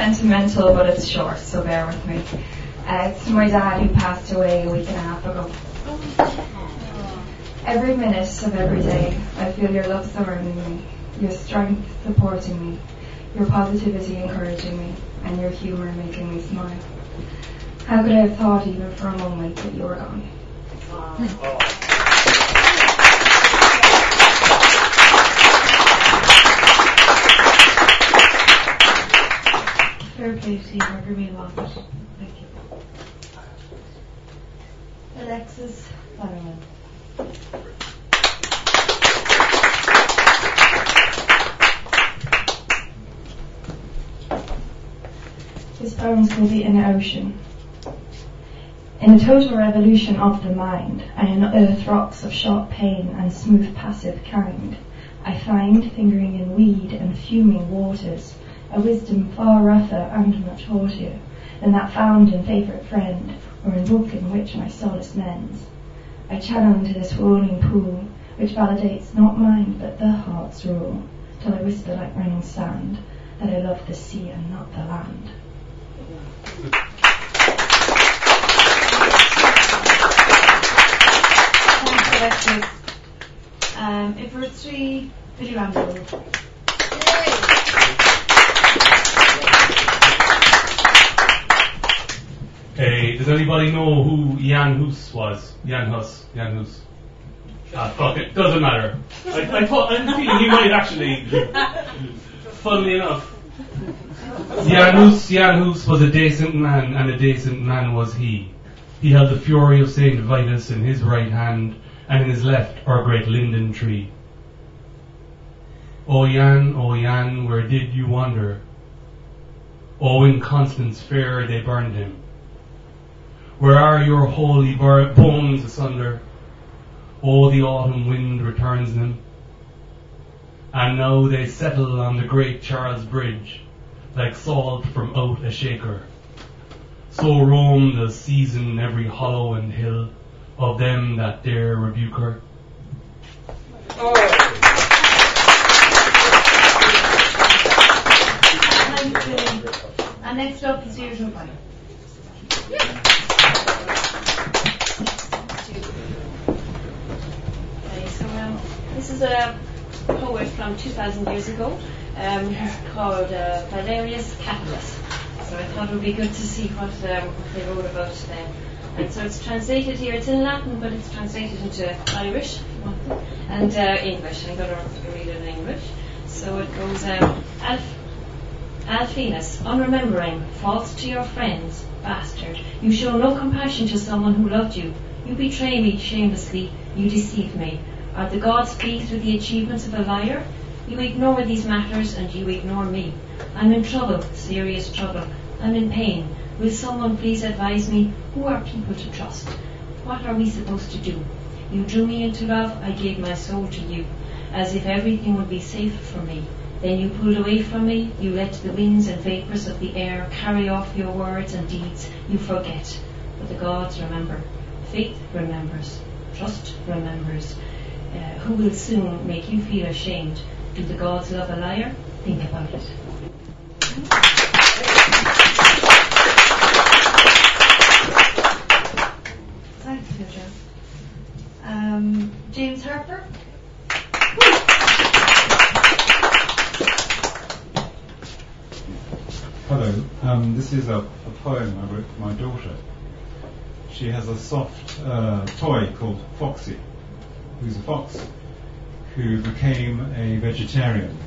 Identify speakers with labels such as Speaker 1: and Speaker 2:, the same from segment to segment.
Speaker 1: sentimental, but it's short, so bear with me. It's my dad who passed away a week and a half ago. Every minute of every day, I feel your love surrounding me, your strength supporting me, your positivity encouraging me, and your humour making me smile. How could I have thought even for a moment that you were gone?
Speaker 2: Fair play to you, Margaret Moffat. Thank you. Alexis Bannerman.
Speaker 1: This poem's going to be in the ocean. In a total revolution of the mind, and in earth rocks of sharp pain and smooth passive kind, I find, fingering in weed and fuming waters, a wisdom far rougher and much haughtier than that found in favourite friend, or in book in which my solace mends. I channel into this whirling pool, which validates not mind but the heart's rule, till I whisper like running sand, that I love the sea and not the land.
Speaker 2: Thanks, Alexis. In verse 3, Billy Rambo.
Speaker 3: Does anybody know who Jan Hus was? Jan Hus. Fuck it, doesn't matter. I'm feeling he might actually. Funnily enough. Jan Hus was a decent man, and a decent man was he. He held the fury of Saint Vitus in his right hand, and in his left our great linden tree. O Jan, where did you wander? O in Constance fair they burned him. Where are your holy bones asunder? O the autumn wind returns them. And now they settle on the great Charles Bridge, like salt from out a shaker. So roam the season every hollow and hill of them that dare rebuke her.
Speaker 2: And next up is usual point. This is a poet from 2,000 years ago. He's called Valerius Catullus. So I thought it would be good to see what they wrote about then. And so it's translated here. It's in Latin, but it's translated into Irish, if you want it, and English. I'm going to read it in English. So it goes, Alphinus, unremembering, false to your friends, bastard, you show no compassion to someone who loved you. You betray me shamelessly, you deceive me. Are the gods pleased with the achievements of a liar? You ignore these matters and you ignore me. I'm in trouble, serious trouble. I'm in pain. Will someone please advise me? Who are people to trust? What are we supposed to do? You drew me into love, I gave my soul to you, as if everything would be safe for me. Then you pulled away from me, you let the winds and vapours of the air carry off your words and deeds. You forget, but the gods remember. Faith remembers. Trust remembers. Who will soon make you feel ashamed? Do the gods love a liar? Think about it. Thanks, Peter. James Harper.
Speaker 4: Hello. This is a poem I wrote for my daughter. She has a soft toy called Foxy, who's a fox who became a vegetarian.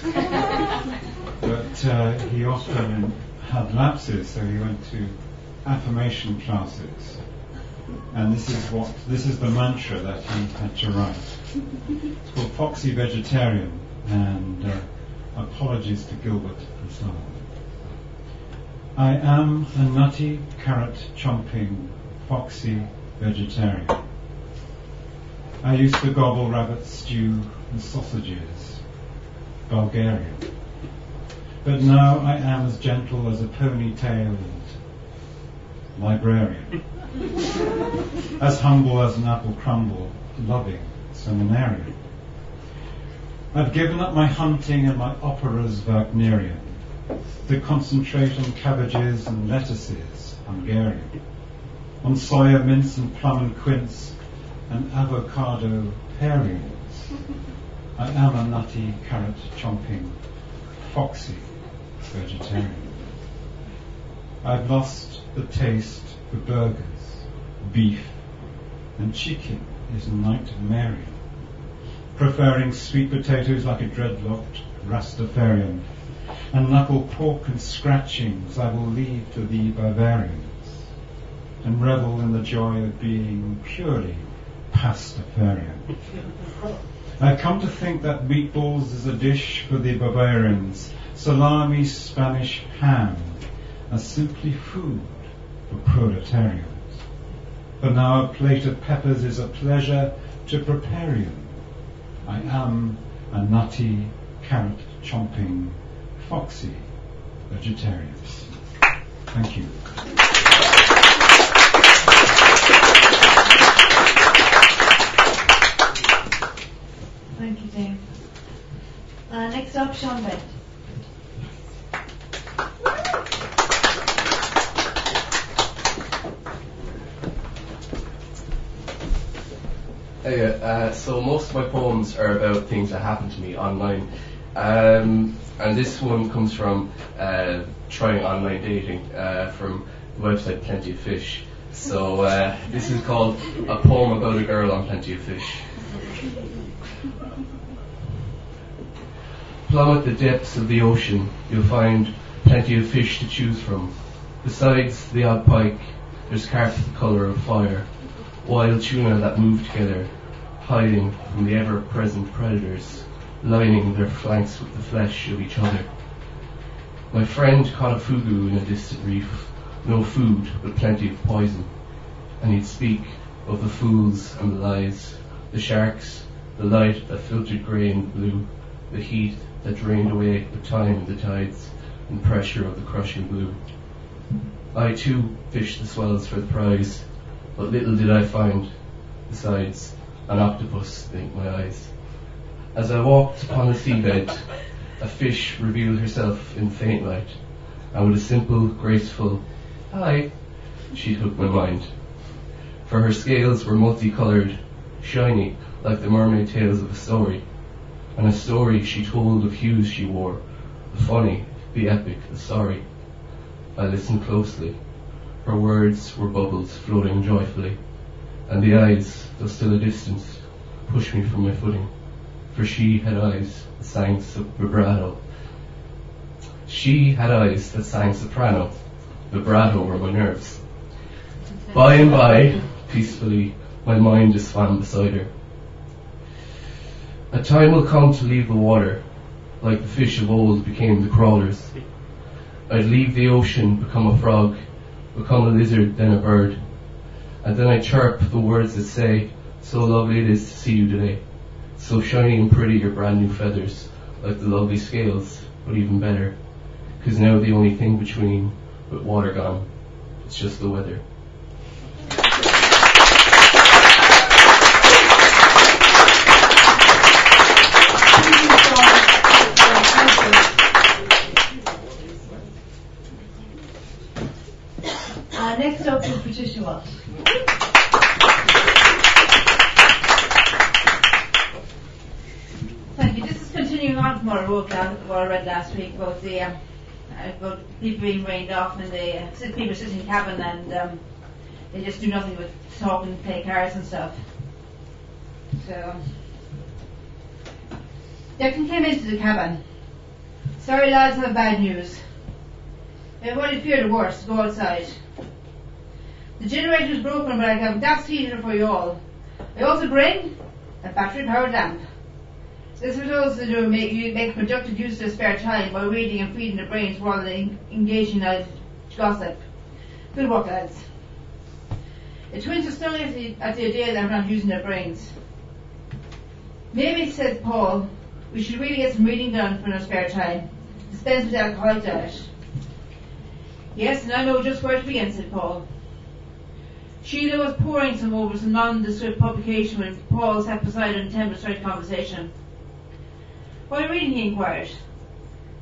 Speaker 4: But he often had lapses, so he went to affirmation classes. And this is the mantra that he had to write. It's called Foxy Vegetarian, and apologies to Gilbert and so on. I am a nutty, carrot-chomping, foxy vegetarian. I used to gobble rabbit stew and sausages, Bulgarian. But now I am as gentle as a pony-tailed librarian, as humble as an apple crumble, loving seminarian. I've given up my hunting and my opera's Wagnerian. They concentrate on cabbages and lettuces, Hungarian, on soya, mince and plum and quince, and avocado pearians. I am a nutty, carrot-chomping, foxy vegetarian. I've lost the taste for burgers, beef, and chicken is nightmarian, preferring sweet potatoes like a dreadlocked Rastafarian, and knuckle pork and scratchings I will leave to the barbarians, and revel in the joy of being purely Pastafarian. I've come to think that meatballs is a dish for the barbarians, salami, Spanish ham, are simply food for proletarians. But now a plate of peppers is a pleasure to prepare. I am a nutty, carrot-chomping, foxy vegetarian. Thank you.
Speaker 5: Thank you, Dave. Next up, Sean Bent.
Speaker 6: So most of my poems are about things that happen to me online, and this one comes from trying online dating from the website Plenty of Fish. So this is called A Poem About a Girl on Plenty of Fish. Plummet the depths of the ocean, you'll find plenty of fish to choose from. Besides the odd pike, there's carp the colour of fire, wild tuna that move together, hiding from the ever-present predators, lining their flanks with the flesh of each other. My friend caught a fugu in a distant reef, no food but plenty of poison, and he'd speak of the fools and the lies, the sharks, the light that filtered grey and blue, the heat that drained away the time of the tides and pressure of the crushing blue. I too fished the swells for the prize, but little did I find, besides an octopus beneath my eyes. As I walked upon the seabed, a fish revealed herself in faint light, and with a simple, graceful "hi," she took my mind. For her scales were multicoloured, shiny like the mermaid tails of a story, and a story she told of hues she wore, the funny, the epic, the sorry. I listened closely. Her words were bubbles floating joyfully, and the eyes, though still a distance, pushed me from my footing, for she had eyes that sang vibrato. She had eyes that sang soprano, vibrato were my nerves. By and by, peacefully, my mind just swam beside her. A time will come to leave the water, like the fish of old became the crawlers. I'd leave the ocean, become a frog, become a lizard, then a bird, and then I chirp the words that say, so lovely it is to see you today, so shiny and pretty your brand new feathers, like the lovely scales, but even better, 'cause now the only thing between, with water gone, it's just the weather.
Speaker 5: Next up is Patricia Walsh. Thank you. This is continuing on from what I read last week about about people being rained off and people sit in the cabin and they just do nothing but talk and play cards and stuff. So Declan came into the cabin. Sorry lads, I have bad news. Everybody fear the worst. Go outside. The generator is broken, but I have gas heater for you all. I also bring a battery-powered lamp. This will also make productive use of their spare time by reading and feeding the brains rather than engaging in gossip. Good work, lads. The twins are still at the idea that I'm not using their brains. Maybe, said Paul, we should really get some reading done for our spare time. Dispense with alcoholic diet. Yes, and I know just where to begin, said Paul. Sheila was poring some over some nondescript publication when Paul sat beside her in attempt to start a conversation. What are you reading? He inquired.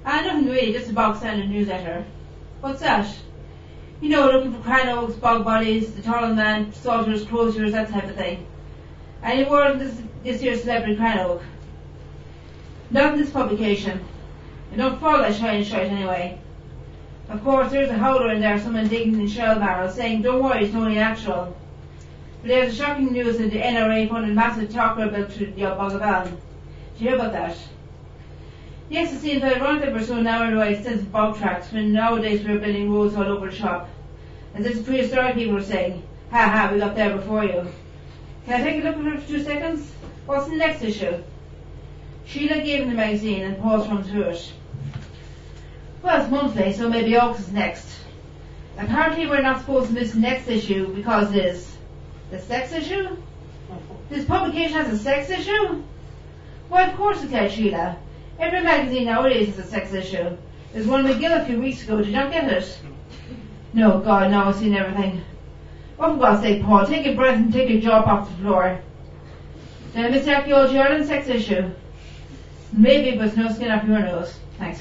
Speaker 5: Nothing really, just a bog standard newsletter. What's that? You know, looking for cranog, bog bodies, the Turtle Man, salters, croziers, that type of thing. Any word on this year's celebrity cranog? Not in this publication. And don't fall that shiny shite anyway. Of course, there's a howler in there, someone digging in shell barrels, saying, don't worry, it's only natural. But there's a shocking news that the NRA funded massive talker bill to the Bogavan. Did you hear about that? Yes, it seems ironic that we're so narrowed by extensive bog tracks when nowadays we're building roads all over the shop. As if the prehistoric people were saying, ha ha, we got there before you. Can I take a look at it for 2 seconds? What's the next issue? Sheila gave him the magazine and paused from through it. Well, it's monthly, so maybe August is next. Apparently we're not supposed to miss the next issue because it is the sex issue? This publication has a sex issue? Why, of course it can, Sheila. Every magazine nowadays has a sex issue. There's one in McGill a few weeks ago. Did you not get it? No, God, no, I've seen everything. Oh, for God's sake, Paul, take a breath and take your jaw off the floor. Did I miss the Archaeology Ireland sex issue? Maybe, but no skin off your nose. Thanks.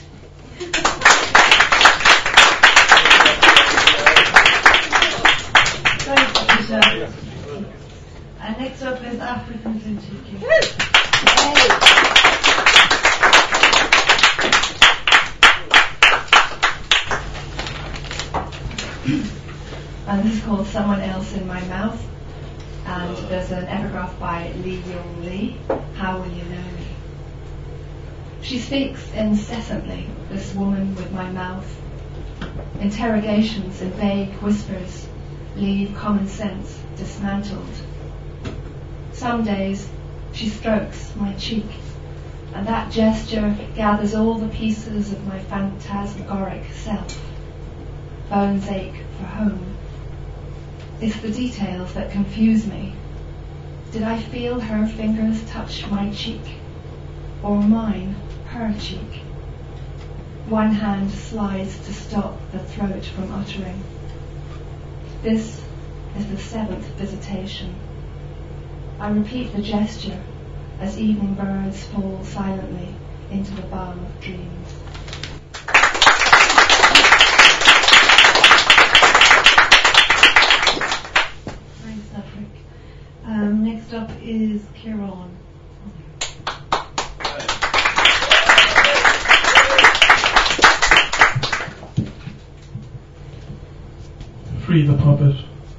Speaker 1: Thanks, Patricia. And next up is Africans in Turkey. And this is called Someone Else in My Mouth. And there's an epigraph by Lee Young Lee, How Will You Know Me? She speaks incessantly, this woman with my mouth. Interrogations and vague whispers leave common sense dismantled. Some days she strokes my cheek, and that gesture gathers all the pieces of my phantasmagoric self. Bones ache for home. It's the details that confuse me. Did I feel her fingers touch my cheek, or mine her cheek? One hand slides to stop the throat from uttering. This is the 7th visitation. I repeat the gesture as evening birds fall silently into the balm of dreams. Thanks, Afric. Next up is Kieran.
Speaker 7: Free the puppet.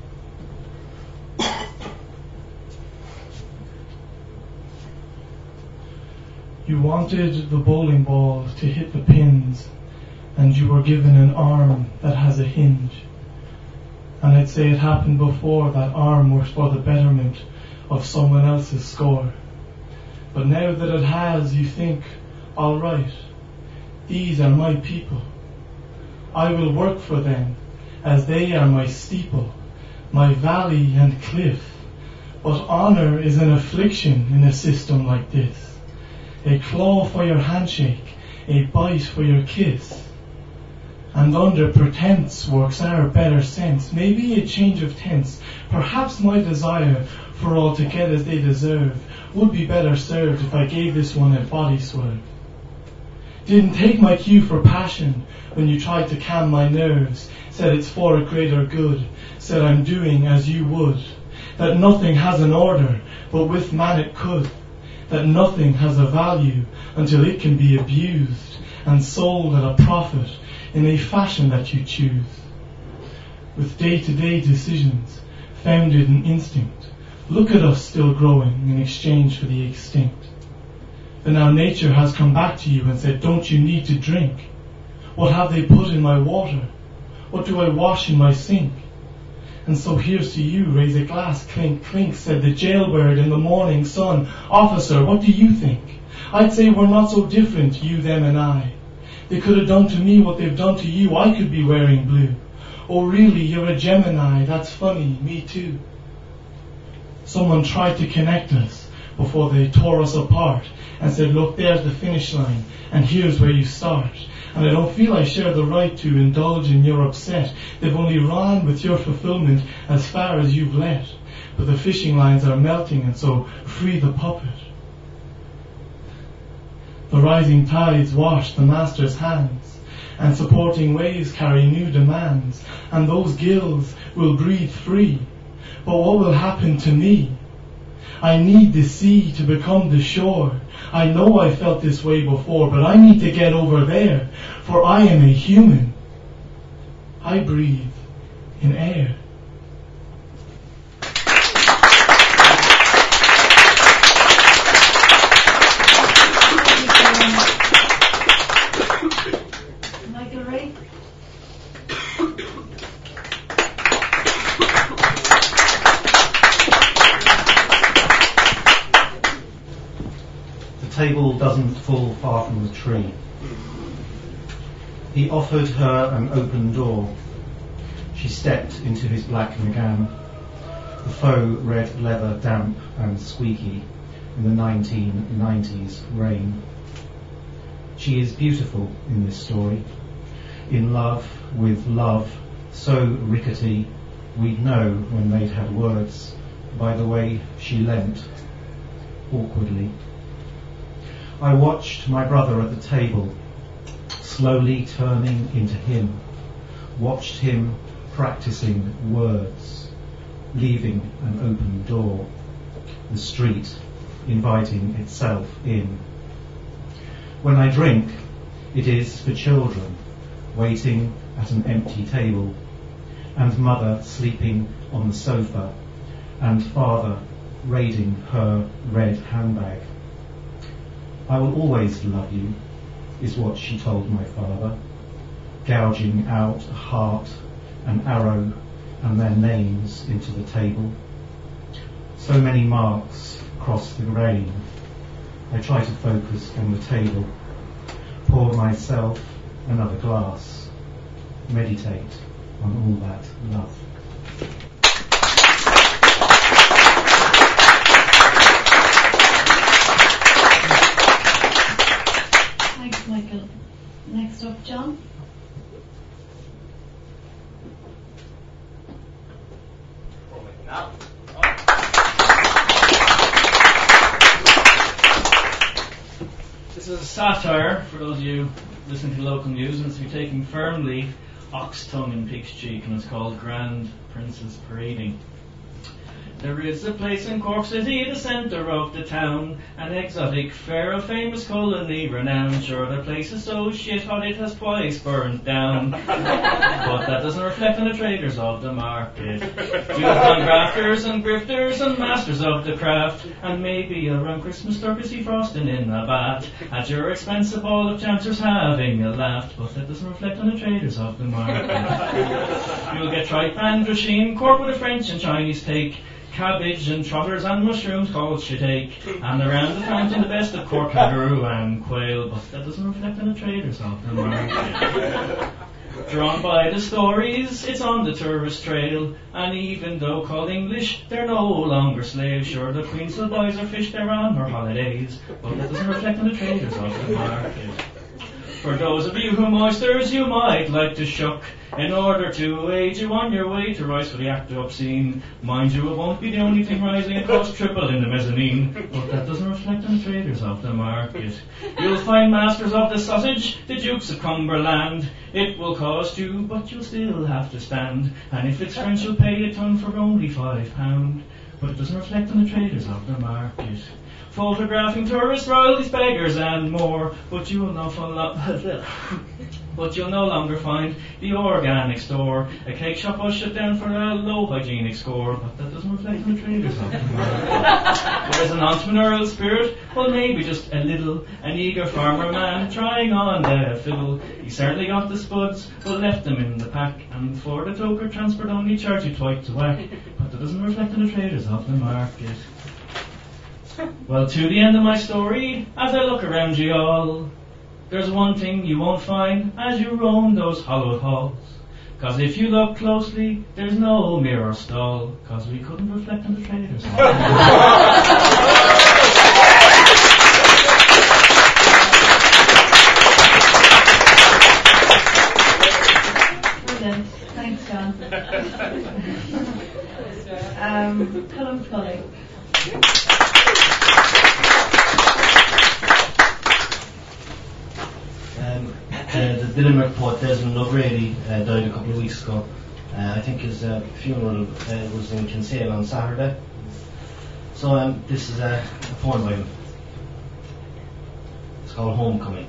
Speaker 7: You wanted the bowling ball to hit the pins, and you were given an arm that has a hinge. And I'd say it happened before that arm was for the betterment of someone else's score. But now that it has, you think, all right, these are my people. I will work for them, as they are my steeple, my valley and cliff. But honour is an affliction in a system like this. A claw for your handshake, a bite for your kiss. And under pretense works our better sense, maybe a change of tense. Perhaps my desire for all to get as they deserve would be better served if I gave this one a body swerve. Didn't take my cue for passion when you tried to calm my nerves, said it's for a greater good, said I'm doing as you would, that nothing has an order, but with man it could, that nothing has a value until it can be abused and sold at a profit in a fashion that you choose. With day-to-day decisions founded in instinct, look at us still growing in exchange for the extinct. But now nature has come back to you and said, don't you need to drink? What have they put in my water? What do I wash in my sink? And so here's to you, raise a glass, clink, clink, said the jailbird in the morning sun. Officer, what do you think? I'd say we're not so different, you, them and I. They could have done to me what they've done to you, I could be wearing blue. Oh really, you're a Gemini, that's funny, me too. Someone tried to connect us before they tore us apart and said, look, there's the finish line, and here's where you start. And I don't feel I share the right to indulge in your upset. They've only run with your fulfillment as far as you've let. But the fishing lines are melting, and so free the puppet. The rising tides wash the master's hands, and supporting waves carry new demands, and those gills will breathe free. But what will happen to me? I need the sea to become the shore. I know I felt this way before, but I need to get over there, for I am a human. I breathe in air.
Speaker 2: Michael Ray.
Speaker 8: The table doesn't fall far from the tree. He offered her an open door. She stepped into his black Megane, the faux red leather damp and squeaky in the 1990s rain. She is beautiful in this story, in love with love so rickety we'd know when they'd had words by the way she leant, awkwardly. I watched my brother at the table, slowly turning into him, watched him practicing words, leaving an open door, the street inviting itself in. When I drink, it is for children waiting at an empty table, and mother sleeping on the sofa, and father raiding her red handbag. I will always love you, is what she told my father, gouging out a heart, an arrow, and their names into the table. So many marks across the grain. I try to focus on the table, pour myself another glass, meditate on all that love.
Speaker 2: Thanks, Michael. Next up, John.
Speaker 9: This is a satire, for those of you listening to local news, and it's to be taken firmly ox tongue in pig's cheek, and it's called Grand Princess Parading. There is a place in Cork City, the centre of the town, an exotic fair, a famous colony renowned. Sure, the place is so shit hot it has twice burned down. But that doesn't reflect on the traders of the market. You'll find grafters and grifters and masters of the craft, and maybe around Christmas turkey frosting in a bat. At your expense, a ball of chancers having a laugh, but that doesn't reflect on the traders of the market. You'll get tripe and drisheen, Cork with a French and Chinese take, cabbage and trotters and mushrooms called shiitake, and around the fountain the best of Cork kangaroo and quail, but that doesn't reflect on the traders of the market. Drawn by the stories, it's on the tourist trail, and even though called English, they're no longer slaves. Sure, the Queen still buys her fish there on her holidays, but that doesn't reflect on the traders of the market. For those of you whom oysters you might like to shuck, in order to aid you on your way to rise for the act of obscene. Mind you, it won't be the only thing rising, it costs triple in the mezzanine, but that doesn't reflect on the traders of the market. You'll find masters of the sausage, the Dukes of Cumberland. It will cost you, but you'll still have to stand, and if it's French you'll pay a ton for only £5. But it doesn't reflect on the traders of the market. Photographing tourists, royalties, beggars and more, but you'll no longer find the organic store. A cake shop was shut down for a low hygienic score, but that doesn't reflect on the traders of the market. Whereas an entrepreneurial spirit, well maybe just a little, an eager farmer man trying on the fiddle. He certainly got the spuds, but left them in the pack, and for the toker transport only charge you twice to whack, but that doesn't reflect on the traders of the market. Well, to the end of my story, as I look around you all, there's one thing you won't find as you roam those hollowed halls. 'Cause if you look closely, there's no mirror stall, 'cause we couldn't reflect on the traders.
Speaker 2: Brilliant. Thanks, John. Colin Foley.
Speaker 10: the Limerick poet Desmond O'Grady died a couple of weeks ago. I think his funeral was in Kinsale on Saturday. So this is a poem by him. It's called Homecoming.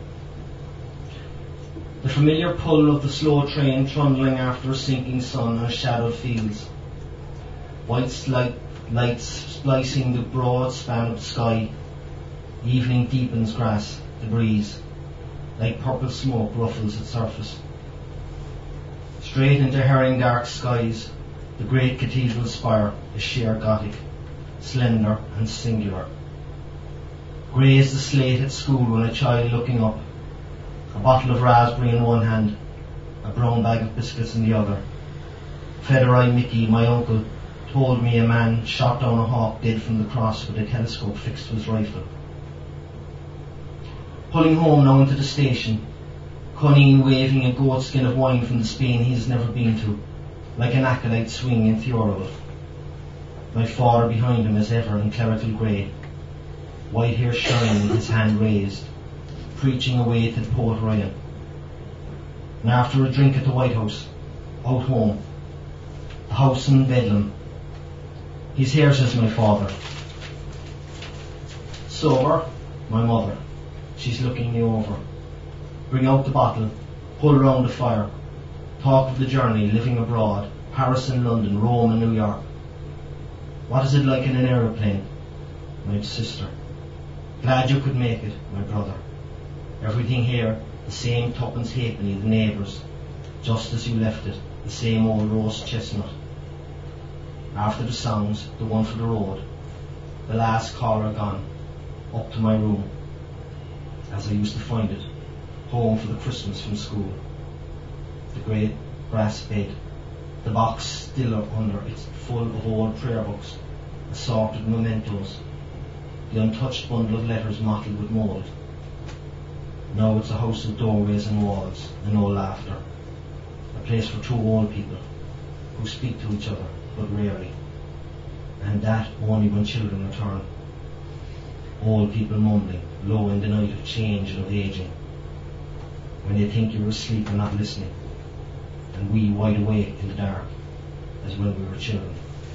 Speaker 10: The familiar pull of the slow train trundling after a sinking sun on shadowed fields. White lights splicing the broad span of the sky. Evening deepens grass, the breeze, like purple smoke ruffles its surface. Straight into herring dark skies, the great cathedral spire is sheer Gothic, slender and singular. Grey as the slate at school when a child looking up, a bottle of raspberry in one hand, a brown bag of biscuits in the other. Feather-Eye Mickey, my uncle, told me a man shot down a hawk dead from the cross with a telescope fixed to his rifle. Pulling home now into the station, Cunning waving a goat skin of wine from the Spain he has never been to, like an acolyte swinging in Theorwell. My father behind him as ever in clerical grey, white hair shining, his hand raised, preaching away to Poet Ryan. And after a drink at the White House, out home, the house in Bedlam, he's here, says my father. Sober, my mother, she's looking me over. Bring out the bottle, pull round the fire, talk of the journey, living abroad, Paris and London, Rome and New York. What is it like in an aeroplane? My sister. Glad you could make it, my brother. Everything here, the same tuppence halfpenny, the neighbours, just as you left it, the same old roast chestnut. After the songs, the one for the road, the last caller gone, up to my room, as I used to find it, home for the Christmas from school. The great brass bed, the box still under it, full of old prayer books, assorted mementos, the untouched bundle of letters mottled with mould. Now it's a house of doorways and walls, and no laughter, a place for two old people who speak to each other, but rarely, and that only when children return. Old people mumbling, low in the night of change and of aging, when they think you're asleep and not listening, and we wide awake in the dark, as when we were children.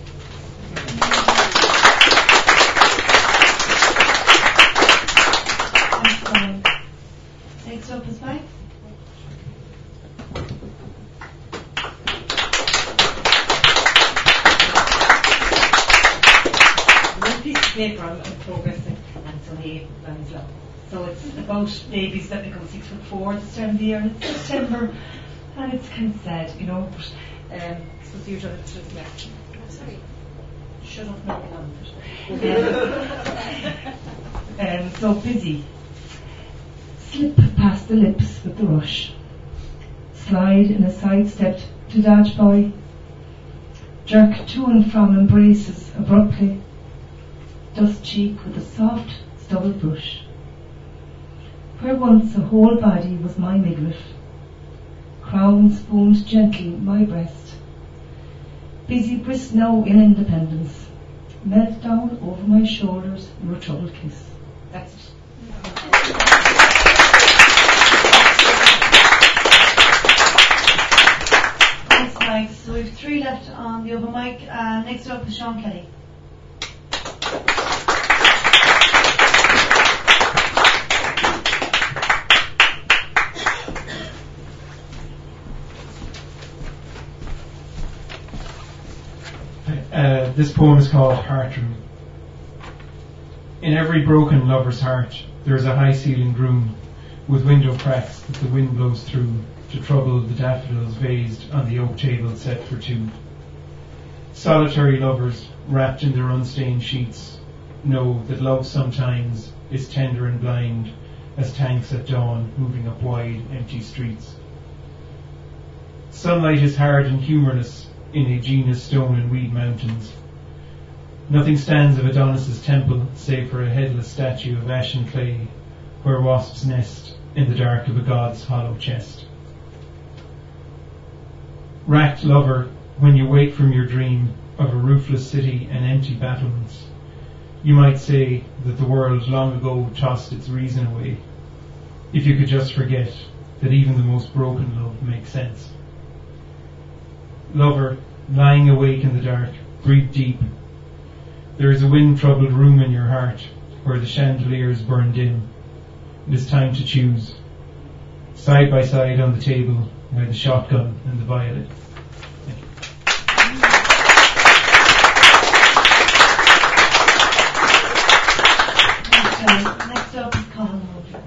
Speaker 5: Next up is Mike.
Speaker 11: One piece of paper I'm progressing, and it's only 8 lines long. So it's about babies that become 6'4" this time of the year, and it's September, and it's kind of sad, you know. But suppose you're trying to sorry. Shut up, no, so busy. Slip past the lips with the rush. Slide in a sidestep to dodge by. Jerk to and from embraces abruptly. Dust cheek with a soft stubble brush. Where once a whole body was my midriff. Crown spooned gently my breast. Busy brisk now in independence. Melt down over my shoulders your troubled kiss. That's it.
Speaker 5: Thanks, Mike. So we have 3 left on the open mic. Next up is Sean Kelly.
Speaker 12: This poem is called Heartroom. In every broken lover's heart there is a high-ceilinged room with window cracks that the wind blows through to trouble the daffodils vased on the oak table set for 2. Solitary lovers, wrapped in their unstained sheets, know that love sometimes is tender and blind as tanks at dawn moving up wide, empty streets. Sunlight is hard and humorless in Aegena's stone and weed mountains. Nothing stands of Adonis's temple save for a headless statue of ashen clay where wasps nest in the dark of a god's hollow chest. Racked lover, when you wake from your dream of a roofless city and empty battlements, you might say that the world long ago tossed its reason away. If you could just forget that even the most broken love makes sense. Lover, lying awake in the dark, breathe deep. There is a wind-troubled room in your heart where the chandeliers burn dim. It is time to choose. Side by side on the table lie the shotgun and the violet.
Speaker 11: Next up is Colin Mulder.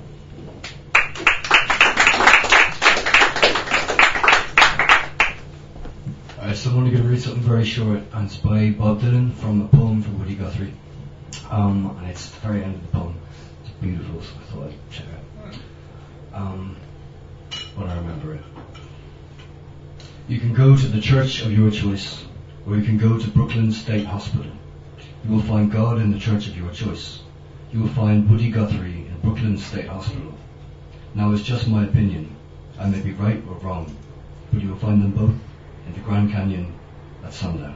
Speaker 13: So I'm only going to read something very short, and it's by Bob Dylan from a poem from Woody Guthrie. And it's the very end of the poem. It's beautiful, so I thought I'd check it out. When I remember it. You can go to the church of your choice, or you can go to Brooklyn State Hospital. You will find God in the church of your choice. You will find Woody Guthrie in Brooklyn State Hospital. Now it's just my opinion. I may be right or wrong, but you will find them both in the Grand Canyon at sundown.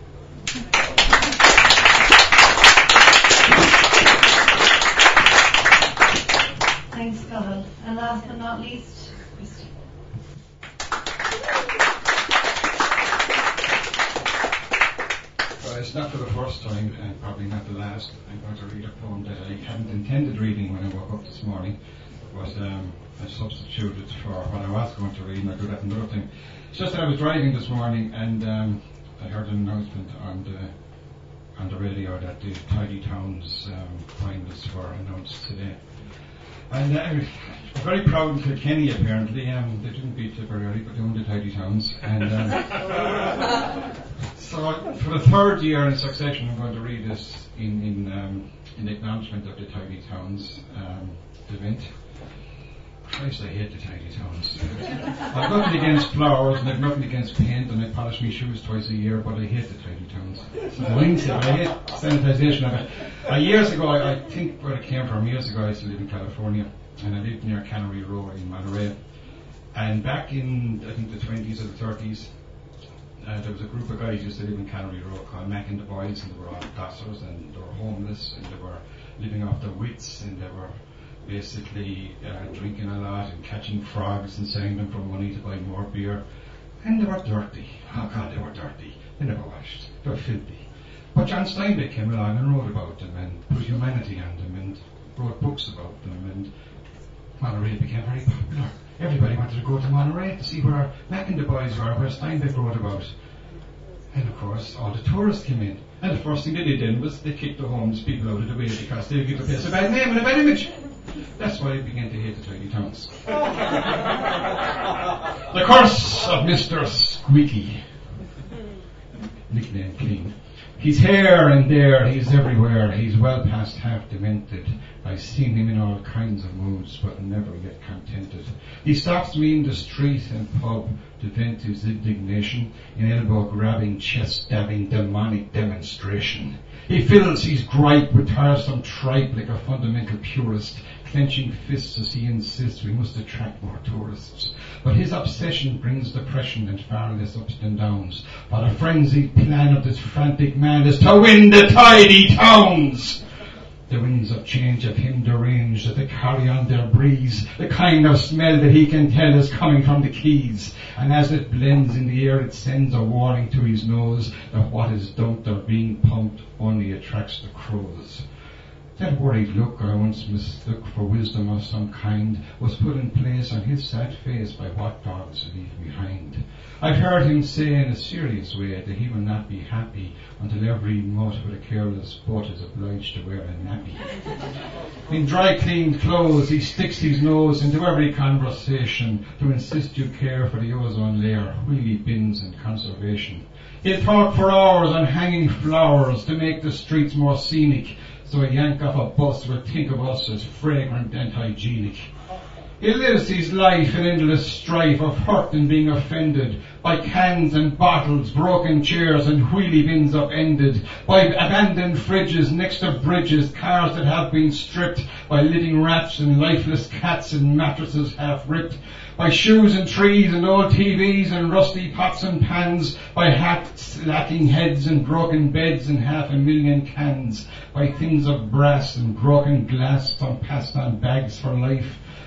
Speaker 11: Thanks, Colin. And last but not least, Christy.
Speaker 4: Well, it's not for the first time, and probably not the last. I'm going to read a poem that I hadn't intended reading when I woke up this morning, but I substituted for what I was going to read, and I'll do that another time. It's just that I was driving this morning, and I heard an announcement on the radio that the Tidy Towns finalists were announced today. And I'm very proud of Kilkenny, apparently. They didn't beat Tipperary, but they won the Tidy Towns. And so for the third year in succession, I'm going to read this in acknowledgement of the Tidy Towns event. Christ, I hate the Tidy Towns. I've nothing against flowers, and I've nothing against paint, and I polish my shoes twice a year, but I hate the Tidy Towns. It's a mindset. I hate sanitisation of it. Years ago, I think where it came from, years ago I used to live in California, and I lived near Cannery Row in Monterey. And back in, I think, the 20s or the 30s, there was a group of guys who used to live in Cannery Row called Mac and the Boys, and they were all tossers, and they were homeless, and they were living off their wits, and they were basically drinking a lot and catching frogs and selling them for money to buy more beer. And they were dirty. Oh God, they were dirty. They never washed. They were filthy. But John Steinbeck came along and wrote about them and put humanity on them and wrote books about them, and Monterey became very popular. Everybody wanted to go to Monterey to see where Mac and the Boys were, where Steinbeck wrote about. And of course, all the tourists came in. And the first thing they did then was they kicked the homeless people out of the way because they give the place a bad name and a bad image. That's why I began to hate the Tidy Towns. The curse of Mr. Squeaky. Nickname Clean. He's here and there, he's everywhere, he's well past half demented. I've seen him in all kinds of moods, but never yet contented. He stops me in the street and pub to vent his indignation in elbow-grabbing, chest-stabbing, demonic demonstration. He fills his gripe with tiresome tripe like a fundamental purist, clenching fists as he insists we must attract more tourists. But his obsession brings depression and far less ups than downs. For the frenzied plan of this frantic man is to win the Tidy Towns. The winds of change have him deranged, that they carry on their breeze, the kind of smell that he can tell is coming from the quays. And as it blends in the air, it sends a warning to his nose that what is dumped or being pumped only attracts the crows. That worried look I once mistook for wisdom of some kind was put in place on his sad face by what dogs leave behind. I've heard him say in a serious way that he will not be happy until every mutt with a careless butt is obliged to wear a nappy. In dry cleaned clothes he sticks his nose into every conversation to insist you care for the ozone layer, wheelie bins and conservation. He'll talk for hours on hanging flowers to make the streets more scenic, so a yank off a bus will think of us as fragrant and hygienic. He lives his life in endless strife of hurt and being offended by cans and bottles, broken chairs and wheelie bins upended, by abandoned fridges next to bridges, cars that have been stripped, by living rats and lifeless cats and mattresses half ripped, by shoes and trees and old TVs and rusty pots and pans, by hats lacking heads and broken beds and 500,000 cans, by things of brass and broken glass from passed on bags for life,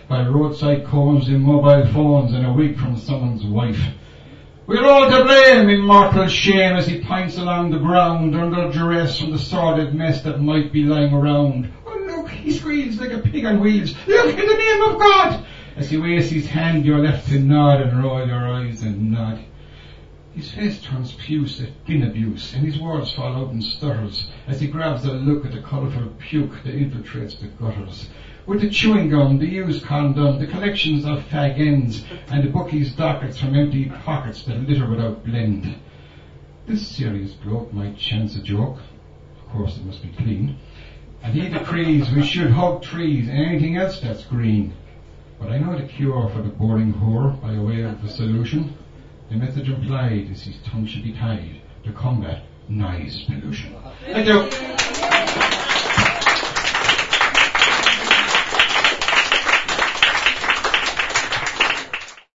Speaker 14: by roadside cones in mobile phones and a week from someone's wife. We're all to blame in mortal shame as he pints along the ground under duress from the sordid mess that might be lying around. Oh look, he squeals like a pig on wheels. Look, in the name of God! As he waves his hand, you're left to nod and roll your eyes and nod. His face turns puce at bin abuse, and his words fall out in stutters as he grabs a look at the colourful puke that infiltrates the gutters. With the chewing gum, the used condom, the collections of fag ends, and the bookies' dockets from empty pockets that litter without blend. This serious bloke might chance a joke. Of course it must be clean. And he decrees we should hug trees and anything else that's green. But I know the cure for the boring whore by way of the solution. The message implied is his tongue should be tied to combat noise pollution. Thank you.